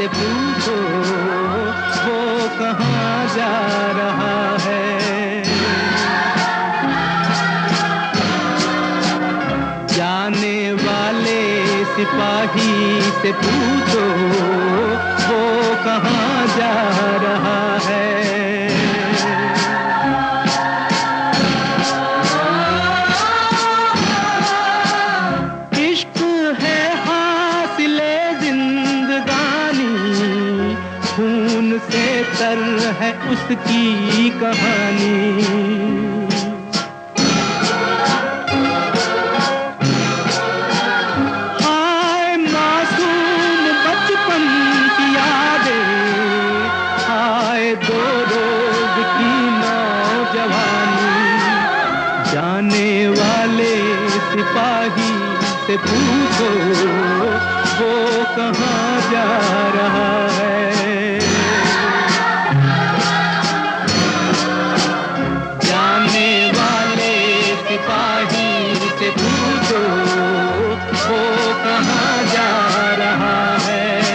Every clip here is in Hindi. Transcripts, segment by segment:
से पूछो वो कहाँ जा रहा है। जाने वाले सिपाही से पूछो वो कहाँ जा रहा है। इश्क है हासिले जिंदगानी, खून से तर है उसकी कहानी। दो रोज की नौजवानी, जाने वाले सिपाही से पूछो वो कहाँ जा रहा है। जाने वाले सिपाही से पूछो वो कहाँ जा रहा है।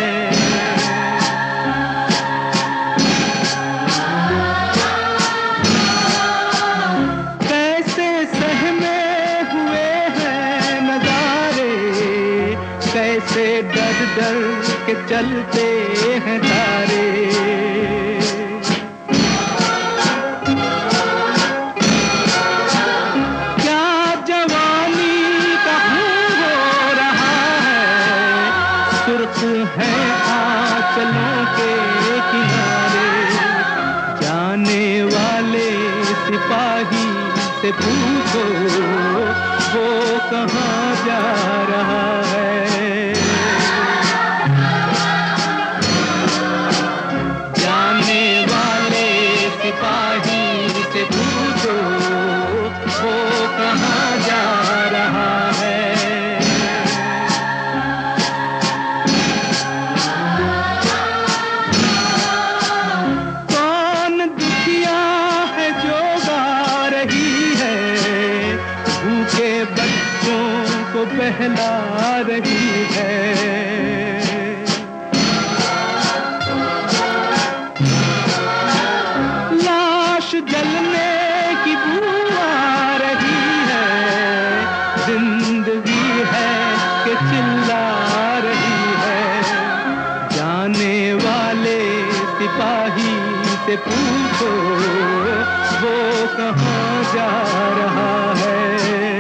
कैसे डर डर के चलते हैं तारे, क्या जवानी का खून हो रहा है, सुर्ख है आंचलों के किनारे। जाने वाले सिपाही से पूछो वो कहाँ जा रहा है। सिपाही से पूछो वो कहाँ जा रहा है। कौन दुखिया है जो गा रही है, भूखे बच्चों को बहला रही है। जलने की बू आ रही है, जिंदगी है कि चिल्ला रही है। जाने वाले सिपाही से पूछो वो कहाँ जा रहा है।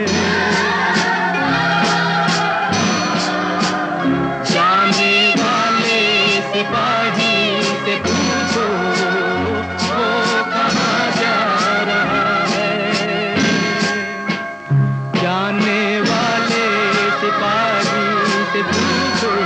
जाने वाले सिपाही से पूछो वो कहाँ जा रहा है। जाने वाले सिपाही से पूछो